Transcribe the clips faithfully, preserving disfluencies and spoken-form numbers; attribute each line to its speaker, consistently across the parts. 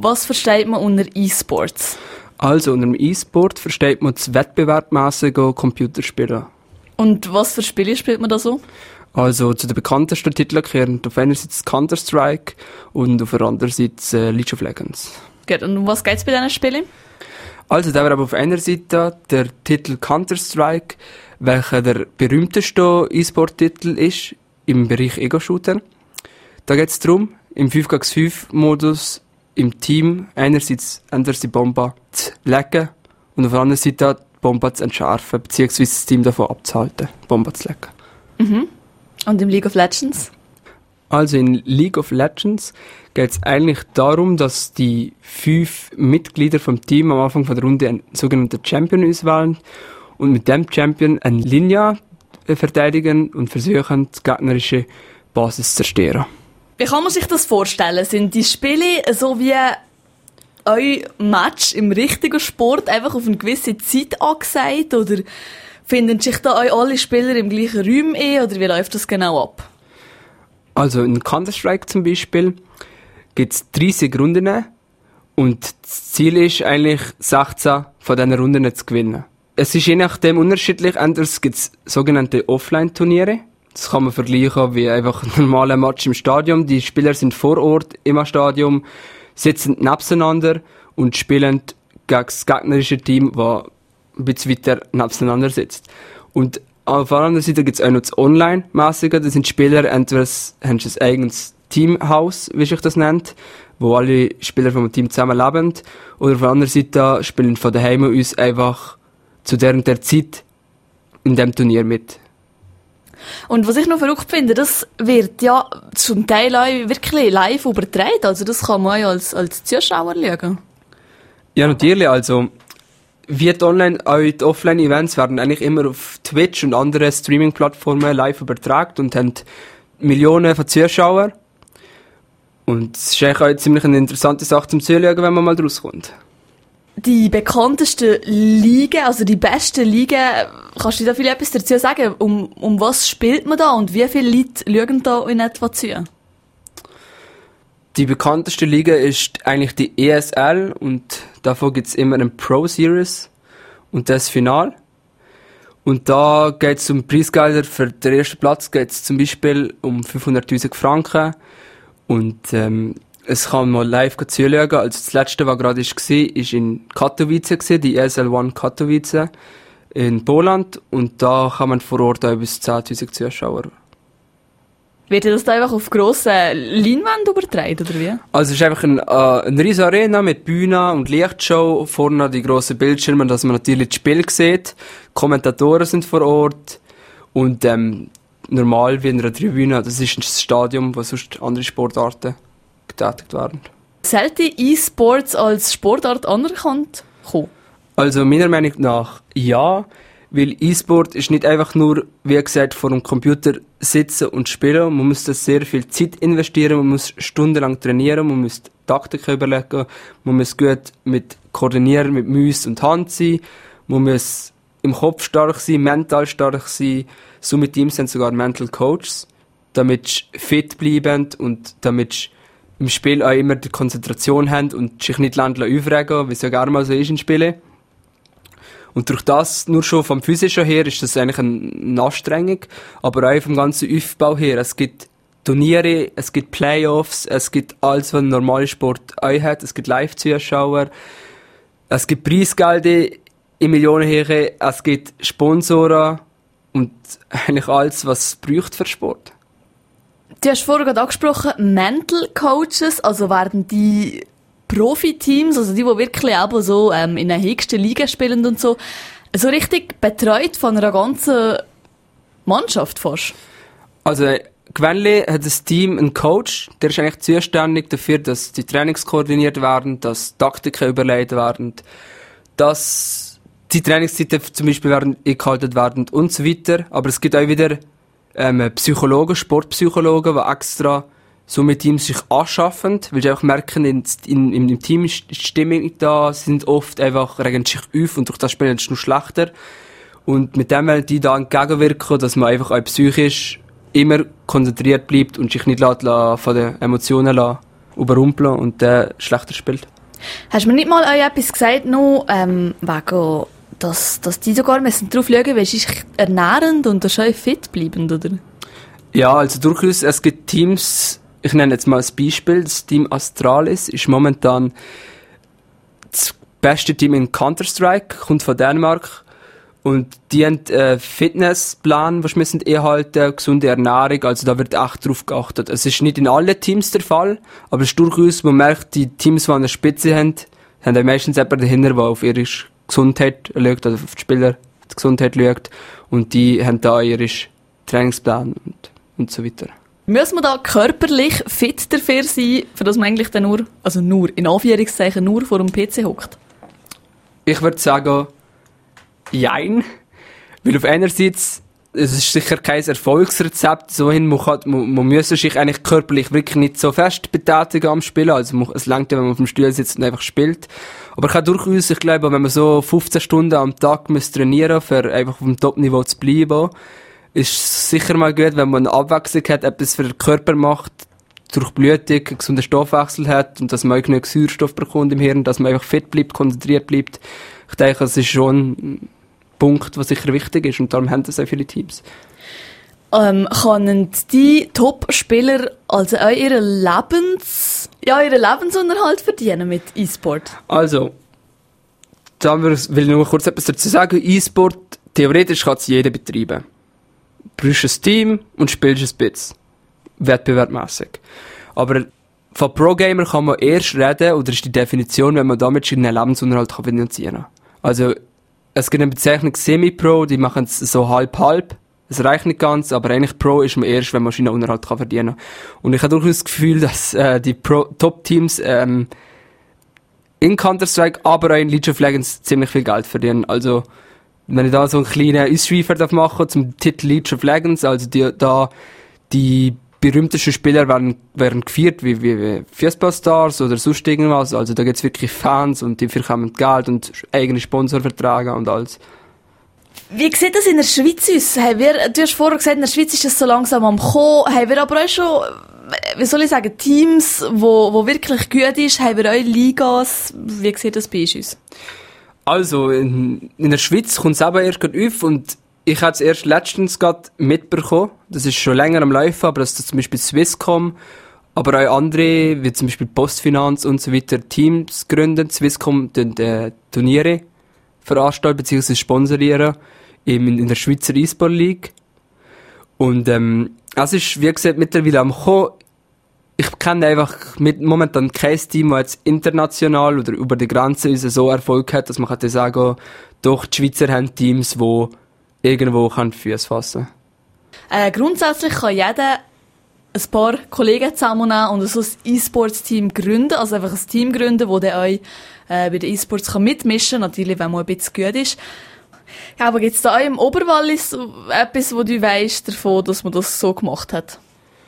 Speaker 1: was versteht man unter E-Sports?
Speaker 2: Also unter dem E-Sport versteht man das wettbewerbsmäßige Computerspielen.
Speaker 1: Und was für Spiele spielt man da so?
Speaker 2: Also zu den bekanntesten Titeln gehören auf einer Seite Counter-Strike und auf der anderen Seite äh, League of Legends.
Speaker 1: Gut, und um was geht es bei diesen Spielen?
Speaker 2: Also da wäre aber auf einer Seite der Titel Counter-Strike, welcher der berühmteste E-Sport-Titel ist im Bereich Ego-Shooter. Da geht es darum, im fünf gegen fünf Modus im Team einerseits die Bombe zu legen und auf der anderen Seite die Bombe zu entschärfen, beziehungsweise das Team davon abzuhalten, die Bombe zu legen.
Speaker 1: Mhm. Und im League of Legends?
Speaker 2: Also in League of Legends geht es eigentlich darum, dass die fünf Mitglieder vom Team am Anfang von der Runde einen sogenannten Champion auswählen und mit dem Champion eine Linie verteidigen und versuchen, die gegnerische Basis zu zerstören.
Speaker 1: Wie kann man sich das vorstellen? Sind die Spiele so wie euer Match im richtigen Sport einfach auf eine gewisse Zeit angesagt? Oder finden sich da euch alle Spieler im gleichen Raum ein? Oder wie läuft das genau ab?
Speaker 2: Also in Counter-Strike zum Beispiel gibt es dreißig Runden und das Ziel ist eigentlich, sechzehn von diesen Runden zu gewinnen. Es ist je nachdem unterschiedlich. Anders gibt es sogenannte Offline-Turniere. Das kann man vergleichen wie einfach ein normaler Match im Stadion. Die Spieler sind vor Ort im Stadion, sitzen nebeneinander und spielen gegen das gegnerische Team, das ein bisschen weiter nebeneinander sitzt. Und auf der anderen Seite gibt es auch noch das Online-mäßige. Das sind Spieler, entweder haben sie ein eigenes Teamhaus, wie sich das nennt, wo alle Spieler vom Team zusammen leben. Oder auf der anderen Seite spielen von daheim uns einfach zu der und der Zeit in diesem Turnier mit.
Speaker 1: Und was ich noch verrückt finde, das wird ja zum Teil auch wirklich live übertragen. Also das kann man auch als, als Zuschauer schauen.
Speaker 2: Ja, natürlich. Also, wie die Online- auch die Offline-Events werden eigentlich immer auf Twitch und anderen Streaming-Plattformen live übertragen und haben Millionen von Zuschauern. Und es ist eigentlich auch ziemlich eine interessante Sache zum Zuschauen, wenn man mal draus kommt.
Speaker 1: Die bekanntesten Ligen, also die besten Ligen, kannst du da viel etwas dazu sagen? Um, um was spielt man da und wie viele Leute schauen da in etwa zu?
Speaker 2: Die bekannteste Liga ist eigentlich die E S L und davon gibt es immer eine Pro Series und das Final. Und da geht es um Preisgelder. Für den ersten Platz geht es zum Beispiel um fünfhunderttausend Franken und ähm, es kann man live zuschauen. Also das letzte, was gerade war, war in Katowice, die E S L eins Katowice in Poland. Und da kann man vor Ort auch bis zehntausend Zuschauer.
Speaker 1: Wird das da einfach auf grossen Leinwänden übertragen, oder wie?
Speaker 2: Also es ist einfach ein, äh, eine riesige Arena mit Bühne und Lichtshow. Vorne die grossen Bildschirme, dass man natürlich das Spiel sieht. Die Kommentatoren sind vor Ort. Und ähm, normal wie in einer Tribüne. Das ist ein Stadion, wo sonst andere Sportarten getätigt werden.
Speaker 1: Sollte E-Sports als Sportart anerkannt kommen?
Speaker 2: Also meiner Meinung nach ja, weil E-Sport ist nicht einfach nur, wie gesagt, vor dem Computer sitzen und spielen. Man muss da sehr viel Zeit investieren, man muss stundenlang trainieren, man muss Taktiken überlegen, man muss gut mit koordinieren, mit Maus und Hand sein, man muss im Kopf stark sein, mental stark sein. So mit Teams sind sogar Mental Coaches, damit sie fit bleiben und damit sie im Spiel auch immer die Konzentration haben und sich nicht aufregen, wie es ja gerne mal so ist in Spielen. Und durch das, nur schon vom Physischen her, ist das eigentlich eine Anstrengung, aber auch vom ganzen Aufbau her. Es gibt Turniere, es gibt Playoffs, es gibt alles, was ein normaler Sport auch hat. Es gibt Live-Zuschauer, es gibt Preisgelder in Millionenhöhe, es gibt Sponsoren und eigentlich alles, was es braucht für Sport.
Speaker 1: Du hast vorhin gerade angesprochen, Mental Coaches, also werden die Profiteams, also die, die wirklich auch so ähm, in der höchsten Liga spielen und so, so richtig betreut von einer ganzen Mannschaft fast?
Speaker 2: Also gewöhnlich hat das Team einen Coach, der ist eigentlich zuständig dafür, dass die Trainings koordiniert werden, dass Taktiken überlegt werden, dass die Trainingszeiten zum Beispiel werden eingehalten werden und so weiter. Aber es gibt auch wieder ähm, Psychologen, Sportpsychologen, die extra so mit Teams sich anschaffen, weil sie einfach merken, in, in, im Team ist die Stimmung da, sie sind oft einfach, regen sich auf und durch das Spielen ist es nur schlechter. Und mit dem wollen die da entgegenwirken, dass man einfach auch psychisch immer konzentriert bleibt und sich nicht lässt, von den Emotionen überrumpeln und der schlechter spielt.
Speaker 1: Hast du mir nicht mal euch etwas gesagt, noch, ähm, wegen, dass, dass die sogar müssen drauf schauen, weil es ist ernährend und schön fit bleibend, oder?
Speaker 2: Ja, also durchaus, es gibt Teams, ich nenne jetzt mal als Beispiel, das Team Astralis ist momentan das beste Team in Counter-Strike, kommt von Dänemark. Und die haben einen Fitnessplan, den sie einhalten, gesunde Ernährung, also da wird echt drauf geachtet. Es ist nicht in allen Teams der Fall, aber es ist durchaus, man merkt, die Teams, die an der Spitze haben, haben meistens jemanden dahinter, der auf ihre Gesundheit schaut, also auf die Spieler die Gesundheit schaut, und die haben da ihren Trainingsplan und, und so weiter.
Speaker 1: Muss man da körperlich fit dafür sein, für dass man eigentlich dann nur, also nur, in Anführungszeichen, nur vor dem P C hockt?
Speaker 2: Ich würde sagen, jein. Weil auf einerseits, es ist sicher kein Erfolgsrezept, so hin, man, kann, man, man muss sich eigentlich körperlich wirklich nicht so fest betätigen am Spielen, also man, es reicht ja, wenn man auf dem Stuhl sitzt und einfach spielt. Aber ich kann durchaus, ich glaube, wenn man so fünfzehn Stunden am Tag muss trainieren, für einfach auf dem Top-Niveau zu bleiben, ist es sicher mal gut, wenn man eine Abwechslung hat, etwas für den Körper macht, durch Blutung, einen gesunden Stoffwechsel hat und dass man auch genug Sauerstoff bekommt im Hirn, dass man einfach fit bleibt, konzentriert bleibt. Ich denke, das ist schon ein Punkt, der sicher wichtig ist, und darum haben das auch viele Teams.
Speaker 1: Ähm, können die Top-Spieler also auch ihren Lebens, ja, ihren Lebensunterhalt verdienen mit E-Sport?
Speaker 2: Also, da will ich nur kurz etwas dazu sagen. E-Sport, theoretisch kann es jeder betreiben. Du brauchst ein Team und spielst ein bisschen. Wettbewerbsmässig. Aber von Pro-Gamer kann man erst reden, oder ist die Definition, wenn man damit einen Lebensunterhalt finanzieren kann. Also, es gibt eine Bezeichnung Semi-Pro, die machen es so halb-halb. Es reicht nicht ganz, aber eigentlich Pro ist man erst, wenn man einen Unterhalt kann verdienen kann. Und ich habe durchaus das Gefühl, dass äh, die Top-Teams ähm, in Counter-Strike, aber auch in League of Legends ziemlich viel Geld verdienen. Also, wenn ich da so einen kleinen Ausschweifer machen darf zum Titel League of Legends, also die, da die berühmtesten Spieler werden, werden gefeiert, wie, wie, wie Fußballstars oder sonst irgendwas. Also da gibt es wirklich Fans und die bekommen Geld und eigene Sponsorverträge und alles.
Speaker 1: Wie sieht das in der Schweiz aus? Haben wir, du hast vorher gesagt, in der Schweiz ist das so langsam am Kommen. Haben wir aber auch schon, wie soll ich sagen, Teams, wo, wo wirklich gut ist? Haben wir auch Ligas? Wie sieht das bei uns?
Speaker 2: Also, in, in der Schweiz kommt es eben erst gerade auf, und ich habe es erst letztens gerade mitbekommen. Das ist schon länger am Laufen, aber dass das zum Beispiel Swisscom, aber auch andere, wie zum Beispiel Postfinanz und so weiter, Teams gründen. Swisscom tun äh, Turniere veranstalten bzw. sponsorieren in, in der Schweizer E-Sport League. Und ähm, es ist, wie gesagt, mittlerweile am Kommen. Ich kenne einfach mit momentan kein Team, das jetzt international oder über die Grenze so Erfolg hat, dass man kann sagen, doch, die Schweizer haben Teams, die irgendwo Füße fassen können.
Speaker 1: Äh, grundsätzlich kann jeder ein paar Kollegen zusammennehmen und so ein E-Sports-Team gründen, also einfach ein Team gründen, das dann euch äh, bei den E-Sports mitmischen kann, natürlich, wenn man ein bisschen gut ist. Ja, aber gibt es da auch im Oberwallis etwas, wo du weißt davon, dass man das so gemacht hat?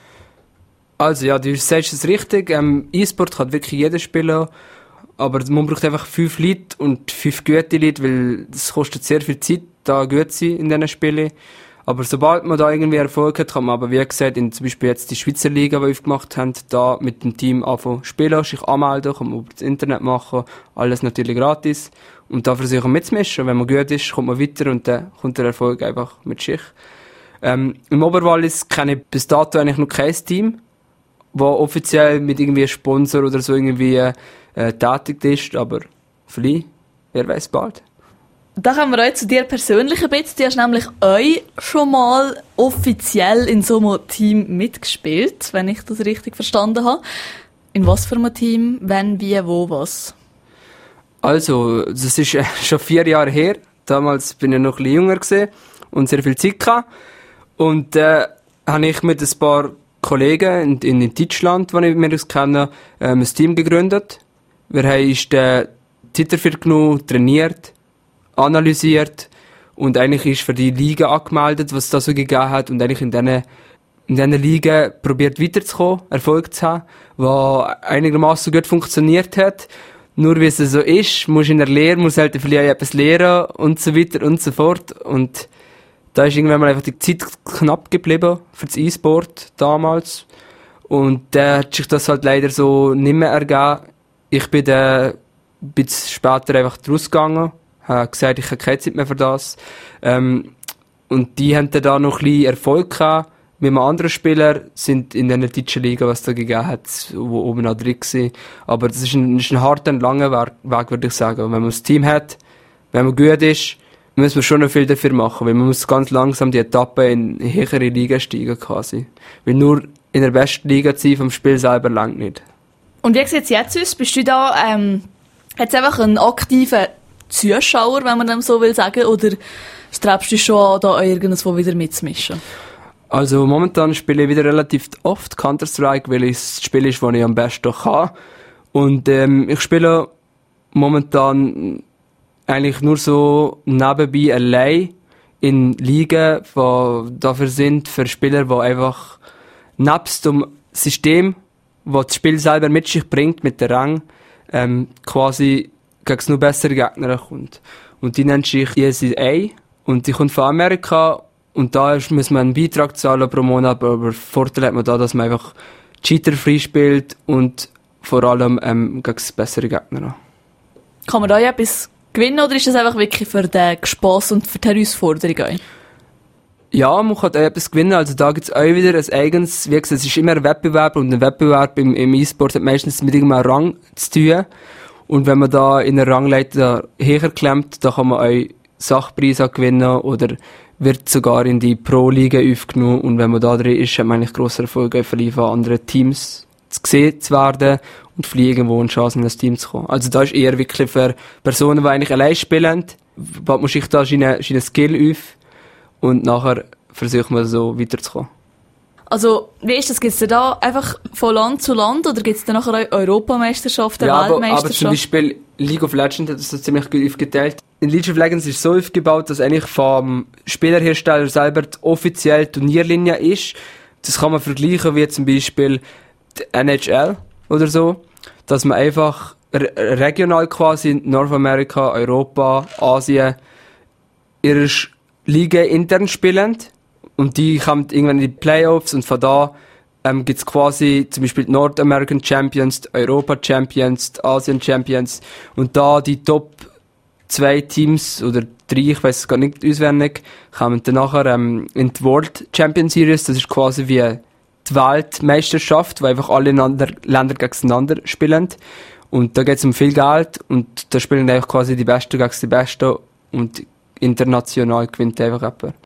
Speaker 2: Also ja, du sagst es richtig, ähm, E-Sport kann wirklich jeder spielen, aber man braucht einfach fünf Leute und fünf gute Leute, weil das kostet sehr viel Zeit, da gut zu sein in diesen Spielen. Aber sobald man da irgendwie Erfolg hat, kann man aber, wie gesagt, in zum Beispiel jetzt die Schweizer Liga, die wir aufgemacht haben, da mit dem Team anfangen spielen, sich anmelden, kann man über das Internet machen, alles natürlich gratis. Und da versuchen mitzumischen. Wenn man gut ist, kommt man weiter und dann kommt der Erfolg einfach mit sich. Ähm, im Oberwallis kenne ich bis dato eigentlich noch kein Team, das offiziell mit irgendwie Sponsor oder so irgendwie äh, tätig ist, aber vielleicht, wer weiß bald.
Speaker 1: Da kommen wir auch zu dir persönlich ein bisschen. Du hast nämlich euch schon mal offiziell in so einem Team mitgespielt, wenn ich das richtig verstanden habe. In was für einem Team, wenn, wie, wo, was?
Speaker 2: Also, das ist äh, schon vier Jahre her. Damals bin ich noch ein bisschen jünger gewesen und sehr viel Zeit gehabt. Und äh, habe ich mit ein paar Kollegen in, in Deutschland, die ich mir das kenne, ähm, ein Team gegründet. Wir haben den Titel dafür genommen, trainiert, analysiert und eigentlich ist für die Liga angemeldet, was es da so gegeben hat, und eigentlich in diesen in diesen Liga probiert weiterzukommen, Erfolg zu haben, was einigermaßen gut funktioniert hat. Nur wie es so ist, musst du in der Lehre, musst halt vielleicht etwas lernen und so weiter und so fort. Und da ist irgendwann mal einfach die Zeit knapp geblieben für das E-Sport damals. Und dann hat sich das halt leider so nicht mehr ergeben. Ich bin dann ein bisschen später einfach rausgegangen, habe gesagt, ich habe keine Zeit mehr für das. Ähm, und die haben dann da noch ein bisschen Erfolg gehabt. Mit einem anderen Spieler sind in der deutschen Liga, was da gegeben hat, wo oben noch drin war. Aber das ist ein, ist ein harter und langer Weg, Weg, würde ich sagen. Und wenn man ein Team hat, wenn man gut ist, muss man schon noch viel dafür machen, weil man muss ganz langsam die Etappe in höhere Liga steigen quasi. Weil nur in der besten Liga zu sein vom Spiel selber langt nicht.
Speaker 1: Und wie sieht es jetzt aus? Bist du da ähm, jetzt einfach ein aktiver Zuschauer, wenn man dem so will sagen, oder strebst du schon da irgendwo wieder mitzumischen?
Speaker 2: Also momentan spiele ich wieder relativ oft Counter-Strike, weil es das Spiel ist, das ich am besten kann. Und ähm, ich spiele momentan eigentlich nur so nebenbei allein in Ligen, die dafür sind, für Spieler, die einfach nebst dem System, das das Spiel selber mit sich bringt, mit der Rang, ähm, quasi gegen nur bessere Gegner kommt. Und die nennt sich E S A und die kommt von Amerika und da ist, muss man einen Beitrag zahlen pro Monat, aber Vorteil hat man da, dass man einfach cheaterfrei spielt und vor allem ähm, gegen bessere Gegner.
Speaker 1: Kann man da ja etwas gewinnen oder ist das einfach wirklich für den Spass und für die Herausforderung?
Speaker 2: Ja, man kann auch etwas gewinnen. Also da gibt es auch wieder ein eigenes, wie gesagt, es ist immer ein Wettbewerb und ein Wettbewerb im, im E-Sport hat meistens mit irgendeinem Rang zu tun. Und wenn man da in der Rangleiter höher klemmt, dann kann man auch Sachpreise gewinnen oder wird sogar in die Pro-Liga aufgenommen. Und wenn man da drin ist, hat man eigentlich grosser Erfolg, von anderen Teams zu gesehen zu werden und vielleicht irgendwo eine Chance in das Team zu kommen. Also da ist eher wirklich für Personen, die eigentlich allein spielen, baut man sich da seine, seine Skill auf und nachher versucht man so weiterzukommen. Also,
Speaker 1: wie ist das? Gibt es da einfach von Land zu Land oder gibt es da nachher auch Europameisterschaften,
Speaker 2: ja,
Speaker 1: Weltmeisterschaften?
Speaker 2: Aber, aber zum Beispiel League of Legends hat das so ziemlich gut aufgeteilt. In League of Legends ist es so aufgebaut, dass eigentlich vom Spielerhersteller selber die offizielle Turnierlinie ist. Das kann man vergleichen wie zum Beispiel die N H L oder so, dass man einfach re- regional quasi Nordamerika, Europa, Asien ihre Liga intern spielen. Und die kommen irgendwann in die Playoffs und von da ähm, gibt es quasi zum Beispiel die North American Champions, die Europa Champions, die Asien Champions und da die Top zwei Teams oder drei, ich weiß es gar nicht auswendig, kommen dann nachher ähm, in die World Champion Series, das ist quasi wie die Weltmeisterschaft, wo einfach alle Länder gegeneinander spielen und da geht es um viel Geld und da spielen einfach quasi die Besten gegen die Besten und international gewinnt einfach jemand.